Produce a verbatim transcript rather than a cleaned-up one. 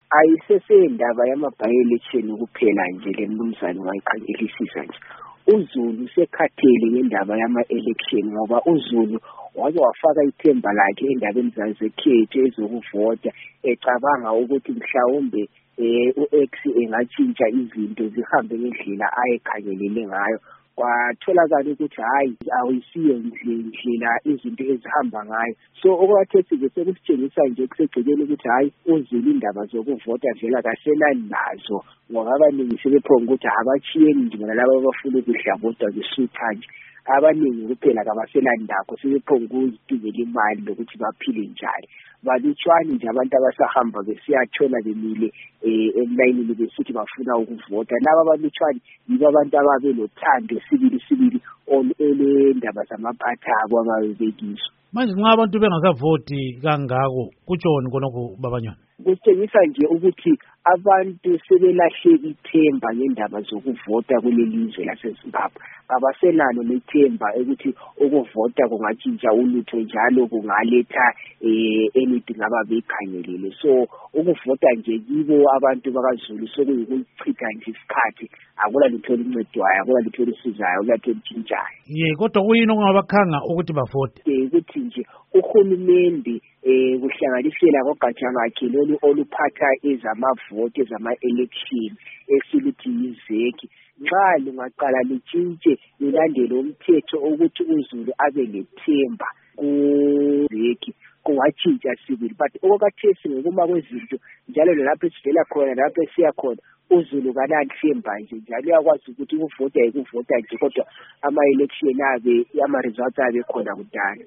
ayisesendaba yama-by-election kuphela nje le mnumzane wayiqangelisisa nje. uZulu sekhathele ngendaba yama-election ngoba uZulu waze wafaka ithemba lakhe endabeni zazekhethu ezokuvota ecabanga ukuthi mhlawumbe eh u-X engatshintsha izinto zihambe ngendlela ayekhangelele ngayo. Kwatholakala ukuthi hayi awuyisiyo indlela izinto ezihamba ngayo. So okwathethi ke sekusitshengisa nje kusegcekeni ukuthi hayi uZulu indaba zokuvota vela kasenanazo ngoba abaningi sebephonga ukuthi abachiyeni nje nalabo abafuna ukudlavota besutha nje. Abaningi kuphela kabaselandakho sebephonga ukuzidingela imali lokuthi baphile njani. Balutshwane nje abantu abasahamba besiyathola bemile elayinini besithi bafuna ukuvota. Laba balutshwane yibo abantu ababe lothando sibili sibili olendaba zamaphatha abo ababekiso. Manje nxa abantu bengasavoti kangako kutshoni konoko babanyana? Kutshengisa nje ukuthi abantu sebelahle ithemba ngendaba zokuvota kuleli lizwe laseZimbabwe. Abasenalo lethemba ukuthi ukuvota kungatshintsha ulutho njalo kungaletha eh anything ababekhangelele. So ukuvota nje kibo abantu bakaZulu sokuyikuchitha nje isikhathi, akula litho elincedwayo, akula litho elisizayo, akula litho elitshintshayo. Ye kodwa kuyini okungabakhanga ukuthi bavote? Ukuthi nje uhulumende eh kuhlanganisela ngogatsha lakhe lolu oluphatha ezamavote ezama-election esiluthi yizeki. Nxa lungaqala lutshintshe lulandele umthetho ukuthi uZulu abe lethemba kuzeki kungatshintsha sibili. But okwakhathesi ngokuma kwezinto njalo lapho esivela khona lapho esiya khona uZulu kananthemba nje njalo uyakwazi ukuthi ukuvota ikuvota nje kodwa ama-election abe ama-results abe khona kudala.